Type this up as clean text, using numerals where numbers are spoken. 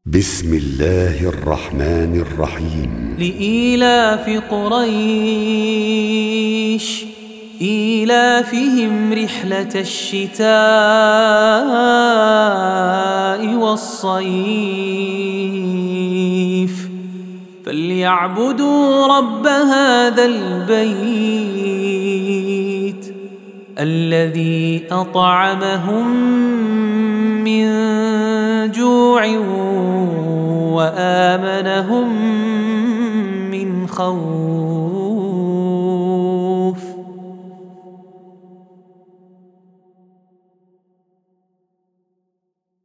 بسم الله الرحمن الرحيم. لإيلاف قريش إيلافهم رحلة الشتاء والصيف فليعبدوا رب هذا البيت الذي أطعمهم من جوع وآمنهم من خوف.